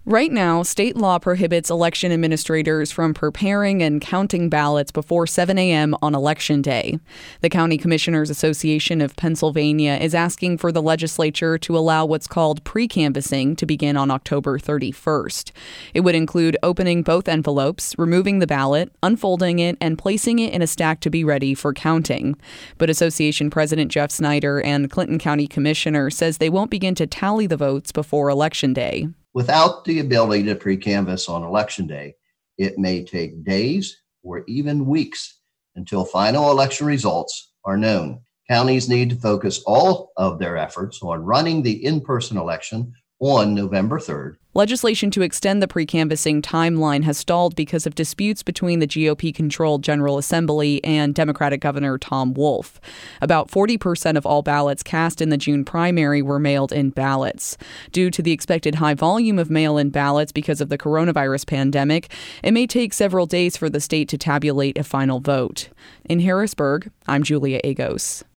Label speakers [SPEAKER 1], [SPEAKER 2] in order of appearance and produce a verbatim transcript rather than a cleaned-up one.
[SPEAKER 1] Right now, state law prohibits election administrators from preparing and counting ballots before seven a.m. on Election Day. The County Commissioners Association of Pennsylvania is asking for the legislature to allow what's called pre-canvassing to begin on October thirty-first. It would include opening both envelopes, removing the ballot, unfolding it, and placing it in a stack to be ready for counting. But Association President Jeff Snyder and Clinton County Commissioner says they won't begin to tally the votes before Election Day.
[SPEAKER 2] Without the ability to pre-canvass on Election Day, it may take days or even weeks until final election results are known. Counties need to focus all of their efforts on running the in-person election on November third.
[SPEAKER 1] Legislation to extend the pre-canvassing timeline has stalled because of disputes between the G O P-controlled General Assembly and Democratic Governor Tom Wolf. About forty percent of all ballots cast in the June primary were mailed-in ballots. Due to the expected high volume of mail-in ballots because of the coronavirus pandemic, it may take several days for the state to tabulate a final vote. In Harrisburg, I'm Julia Agos.